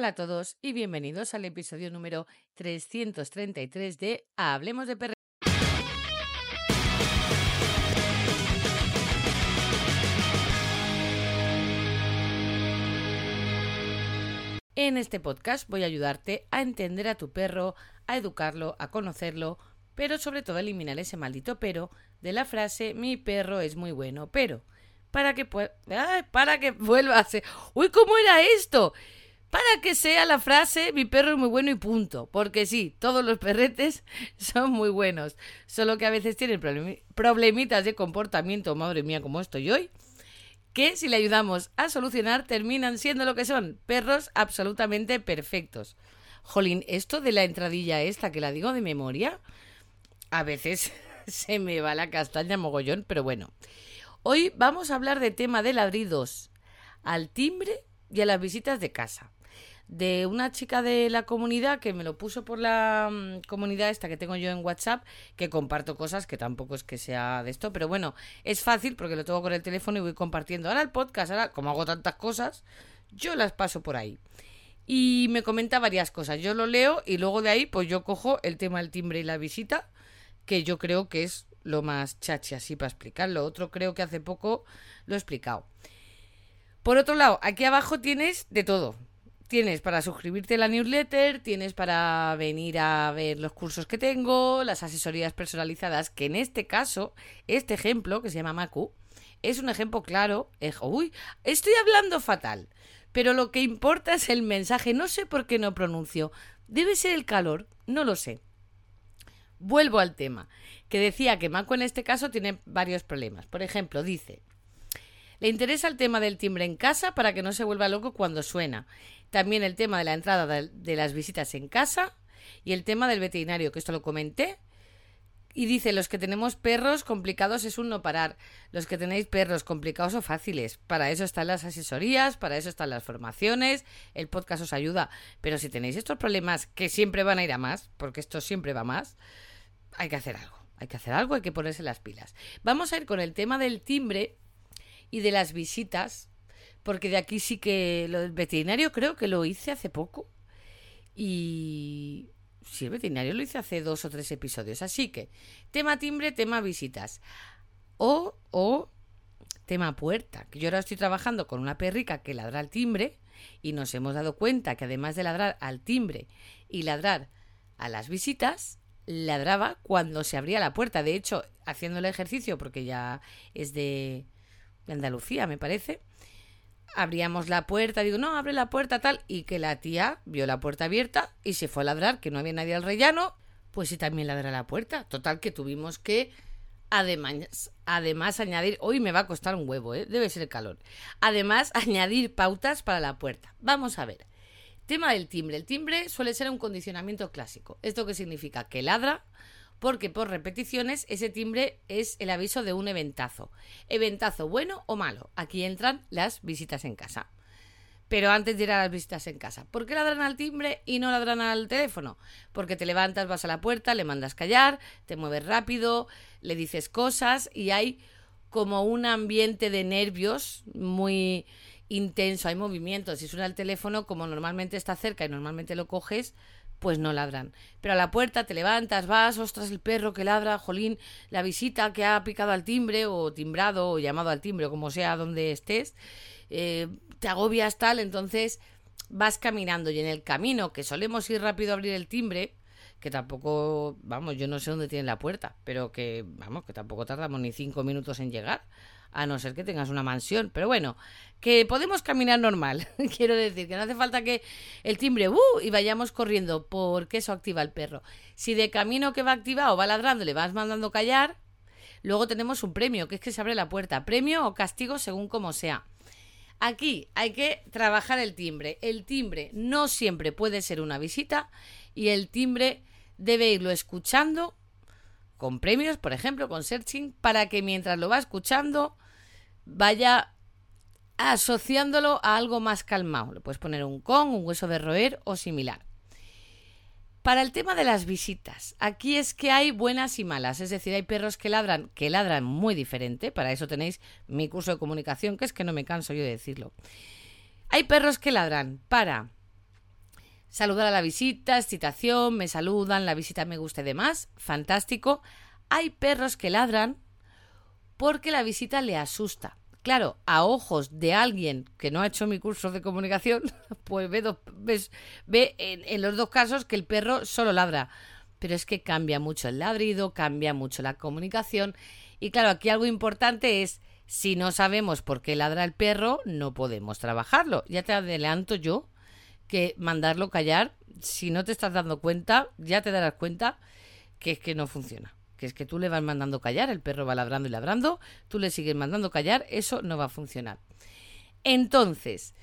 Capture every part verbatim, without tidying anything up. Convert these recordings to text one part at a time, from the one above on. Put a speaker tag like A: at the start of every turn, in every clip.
A: Hola a todos y bienvenidos al episodio número trescientos treinta y tres de Hablemos de Perros. En este podcast voy a ayudarte a entender a tu perro, a educarlo, a conocerlo, pero sobre todo a eliminar ese maldito pero de la frase mi perro es muy bueno, pero para que, pu- ¡Ay! para que vuelva a ser... ¡Uy, cómo era esto! Para que sea la frase mi perro es muy bueno y punto. Porque sí, todos los perretes son muy buenos. Solo que a veces tienen problemi- problemitas de comportamiento, madre mía, como estoy hoy, que si le ayudamos a solucionar terminan siendo lo que son, perros absolutamente perfectos. Jolín, esto de la entradilla esta que la digo de memoria, a veces se me va la castaña mogollón, pero bueno. Hoy vamos a hablar de tema de ladridos al timbre y a las visitas de casa. De una chica de la comunidad que me lo puso por la um, comunidad esta que tengo yo en WhatsApp, que comparto cosas que tampoco es que sea de esto, pero bueno, es fácil porque lo tengo con el teléfono y voy compartiendo. Ahora el podcast, ahora como hago tantas cosas, yo las paso por ahí. Y me comenta varias cosas, yo lo leo y luego de ahí pues yo cojo el tema del timbre y la visita, que yo creo que es lo más chachi así para explicarlo. Otro creo que hace poco lo he explicado. Por otro lado, aquí abajo tienes de todo. Tienes para suscribirte a la newsletter, tienes para venir a ver los cursos que tengo, las asesorías personalizadas, que en este caso, este ejemplo, que se llama Macu, es un ejemplo claro. Uy, estoy hablando fatal, pero lo que importa es el mensaje. No sé por qué no pronuncio. Debe ser el calor, no lo sé. Vuelvo al tema, que decía que Macu en este caso tiene varios problemas. Por ejemplo, dice... Le interesa el tema del timbre en casa para que no se vuelva loco cuando suena. También el tema de la entrada de, de las visitas en casa y el tema del veterinario, que esto lo comenté. Y dice, los que tenemos perros complicados es un no parar. Los que tenéis perros complicados o fáciles. Para eso están las asesorías, para eso están las formaciones, el podcast os ayuda. Pero si tenéis estos problemas que siempre van a ir a más, porque esto siempre va a más, hay que hacer algo. Hay que hacer algo, hay que ponerse las pilas. Vamos a ir con el tema del timbre y de las visitas, porque de aquí sí que lo del veterinario creo que lo hice hace poco. Y sí, el veterinario lo hice hace dos o tres episodios. Así que, tema timbre, tema visitas. O, o tema puerta, que yo ahora estoy trabajando con una perrica que ladra al timbre y nos hemos dado cuenta que además de ladrar al timbre y ladrar a las visitas, ladraba cuando se abría la puerta. De hecho, haciendo el ejercicio, porque ya es de... de Andalucía, me parece, abríamos la puerta, digo, no, abre la puerta tal, y que la tía vio la puerta abierta y se fue a ladrar, que no había nadie al rellano, pues sí también ladra la puerta. Total que tuvimos que además, además añadir, hoy me va a costar un huevo, ¿eh? Debe ser el calor, además añadir pautas para la puerta. Vamos a ver, tema del timbre. El timbre suele ser un condicionamiento clásico. ¿Esto qué significa? Que ladra porque por repeticiones ese timbre es el aviso de un eventazo. Eventazo bueno o malo. Aquí entran las visitas en casa. Pero antes de ir a las visitas en casa, ¿por qué ladran al timbre y no ladran al teléfono? Porque te levantas, vas a la puerta, le mandas callar, te mueves rápido, le dices cosas y hay como un ambiente de nervios muy intenso, hay movimientos. Si suena el teléfono, como normalmente está cerca y normalmente lo coges, pues no ladran. Pero a la puerta te levantas, vas, ostras, el perro que ladra, jolín, la visita que ha picado al timbre o timbrado o llamado al timbre, como sea donde estés, eh, te agobias tal, entonces vas caminando y en el camino, que solemos ir rápido a abrir el timbre, que tampoco, vamos, yo no sé dónde tiene la puerta, pero que, vamos, que tampoco tardamos ni cinco minutos en llegar, a no ser que tengas una mansión, pero bueno, que podemos caminar normal, quiero decir, que no hace falta que el timbre, ¡uh!, y vayamos corriendo, porque eso activa el perro. Si de camino que va activado va ladrando, le vas mandando callar, luego tenemos un premio, que es que se abre la puerta, premio o castigo según como sea. Aquí hay que trabajar el timbre. El timbre no siempre puede ser una visita y el timbre debe irlo escuchando con premios, por ejemplo, con searching, para que mientras lo va escuchando vaya asociándolo a algo más calmado. Le puedes poner un con, un hueso de roer o similar. Para el tema de las visitas, aquí es que hay buenas y malas, es decir, hay perros que ladran, que ladran muy diferente, para eso tenéis mi curso de comunicación, que es que no me canso yo de decirlo. Hay perros que ladran para Saludar a la visita, excitación, me saludan, la visita me gusta y demás, fantástico. Hay perros que ladran porque la visita le asusta. Claro, a ojos de alguien que no ha hecho mi curso de comunicación, pues ve, dos, ves, ve en, en los dos casos que el perro solo ladra. Pero es que cambia mucho el ladrido, cambia mucho la comunicación. Y claro, aquí algo importante es, si no sabemos por qué ladra el perro, no podemos trabajarlo. Ya te adelanto yo que mandarlo callar, si no te estás dando cuenta, ya te darás cuenta que es que no funciona. Que es que tú le vas mandando callar, el perro va ladrando y ladrando, tú le sigues mandando callar, eso no va a funcionar. Entonces,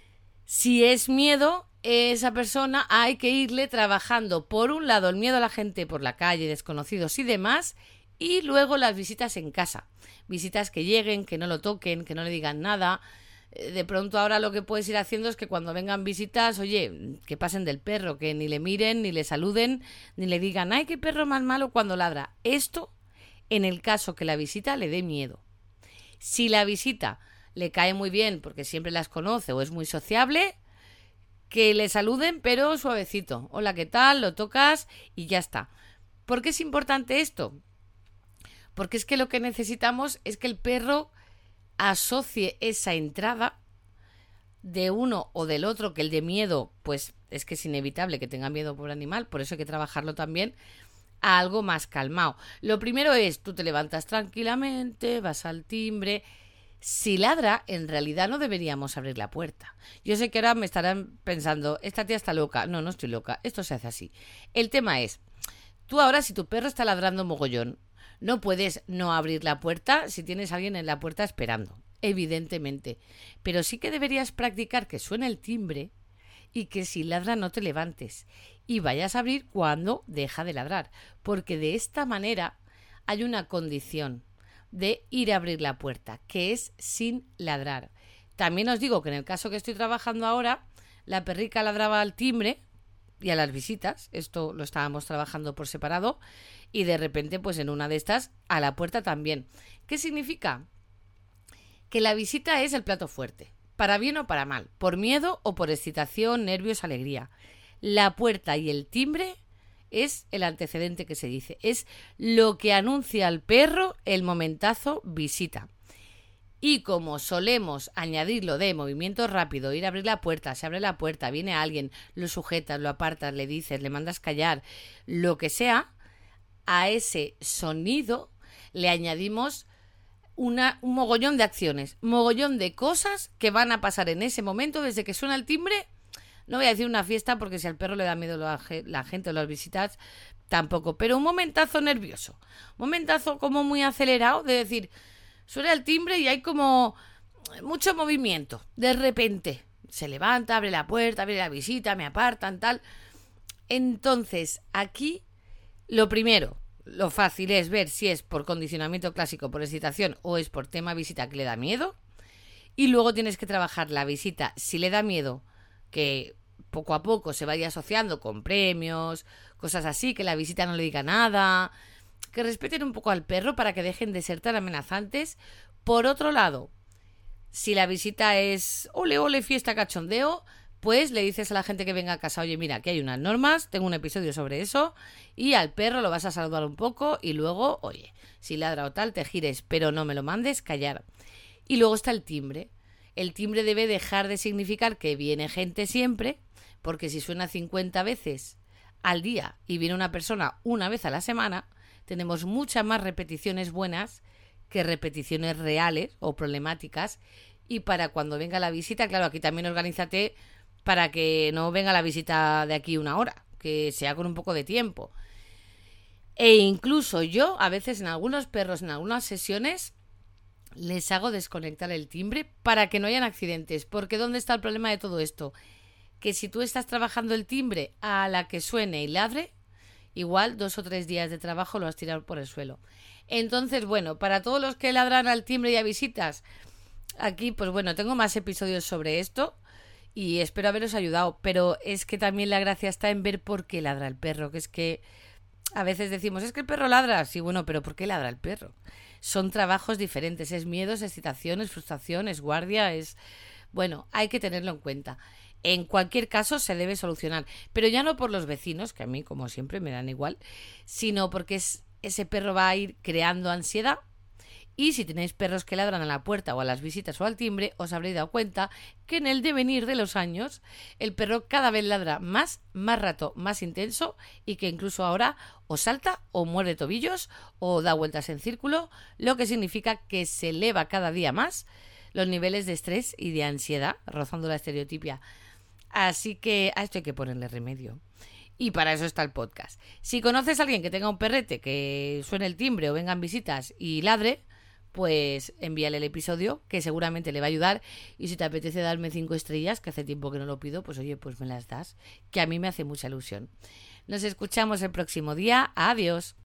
A: si es miedo, esa persona hay que irle trabajando, por un lado, el miedo a la gente por la calle, desconocidos y demás, y luego las visitas en casa. Visitas que lleguen, que no lo toquen, que no le digan nada. De pronto ahora lo que puedes ir haciendo es que cuando vengan visitas, oye, que pasen del perro, que ni le miren, ni le saluden, ni le digan, ay, qué perro más malo cuando ladra. Esto en el caso que la visita le dé miedo. Si la visita le cae muy bien porque siempre las conoce o es muy sociable, que le saluden pero suavecito. Hola, ¿qué tal? Lo tocas y ya está. ¿Por qué es importante esto? Porque es que lo que necesitamos es que el perro asocie esa entrada de uno o del otro, que el de miedo, pues es que es inevitable que tenga miedo por animal, por eso hay que trabajarlo también, a algo más calmado. Lo primero es, tú te levantas tranquilamente, vas al timbre. Si ladra, en realidad no deberíamos abrir la puerta. Yo sé que ahora me estarán pensando, esta tía está loca. No, no estoy loca, esto se hace así. El tema es, tú ahora si tu perro está ladrando mogollón, no puedes no abrir la puerta si tienes a alguien en la puerta esperando, evidentemente. Pero sí que deberías practicar que suene el timbre y que si ladra no te levantes y vayas a abrir cuando deja de ladrar. Porque de esta manera hay una condición de ir a abrir la puerta, que es sin ladrar. También os digo que en el caso que estoy trabajando ahora, la perrica ladraba al timbre y a las visitas, esto lo estábamos trabajando por separado, y de repente pues en una de estas a la puerta también. ¿Qué significa? Que la visita es el plato fuerte, para bien o para mal, por miedo o por excitación, nervios, alegría. La puerta y el timbre es el antecedente que se dice, es lo que anuncia al perro el momentazo visita. Y como solemos añadirlo de movimiento rápido, ir a abrir la puerta, se abre la puerta, viene alguien, lo sujetas, lo apartas, le dices, le mandas callar, lo que sea, a ese sonido le añadimos una, un mogollón de acciones, mogollón de cosas que van a pasar en ese momento desde que suena el timbre. No voy a decir una fiesta porque si al perro le da miedo la, la gente o las visitas, tampoco, pero un momentazo nervioso, un momentazo como muy acelerado de decir, suena el timbre y hay como mucho movimiento. De repente se levanta, abre la puerta, abre la visita, me apartan, tal. Entonces, aquí lo primero, lo fácil es ver si es por condicionamiento clásico, por excitación o es por tema visita que le da miedo. Y luego tienes que trabajar la visita. Si le da miedo, que poco a poco se vaya asociando con premios, cosas así, que la visita no le diga nada, que respeten un poco al perro para que dejen de ser tan amenazantes. Por otro lado, si la visita es ole, ole, fiesta, cachondeo, pues le dices a la gente que venga a casa, oye, mira, aquí hay unas normas, tengo un episodio sobre eso, y al perro lo vas a saludar un poco y luego, oye, si ladra o tal, te gires, pero no me lo mandes callar. Y luego está el timbre. El timbre debe dejar de significar que viene gente siempre, porque si suena cincuenta veces al día y viene una persona una vez a la semana, tenemos muchas más repeticiones buenas que repeticiones reales o problemáticas. Y para cuando venga la visita, claro, aquí también organízate para que no venga la visita de aquí una hora, que sea con un poco de tiempo. E incluso yo, a veces en algunos perros, en algunas sesiones, les hago desconectar el timbre para que no hayan accidentes. Porque ¿dónde está el problema de todo esto? Que si tú estás trabajando el timbre a la que suene y ladre, igual dos o tres días de trabajo lo has tirado por el suelo. Entonces, bueno, para todos los que ladran al timbre y a visitas, aquí, pues bueno, tengo más episodios sobre esto y espero haberos ayudado. Pero es que también la gracia está en ver por qué ladra el perro, que es que a veces decimos, es que el perro ladra. Sí, bueno, pero ¿por qué ladra el perro? Son trabajos diferentes, es miedo, es excitación, es frustración, es guardia, es... Bueno, hay que tenerlo en cuenta. En cualquier caso se debe solucionar, pero ya no por los vecinos, que a mí como siempre me dan igual, sino porque es, ese perro va a ir creando ansiedad. Y si tenéis perros que ladran a la puerta o a las visitas o al timbre, os habréis dado cuenta que en el devenir de los años el perro cada vez ladra más, más rato, más intenso, y que incluso ahora o salta o muerde tobillos o da vueltas en círculo, lo que significa que se eleva cada día más los niveles de estrés y de ansiedad, rozando la estereotipia. Así que a esto hay que ponerle remedio. Y para eso está el podcast. Si conoces a alguien que tenga un perrete que suene el timbre o vengan visitas y ladre, pues envíale el episodio, que seguramente le va a ayudar. Y si te apetece darme cinco estrellas, que hace tiempo que no lo pido, pues oye, pues me las das, que a mí me hace mucha ilusión. Nos escuchamos el próximo día. Adiós.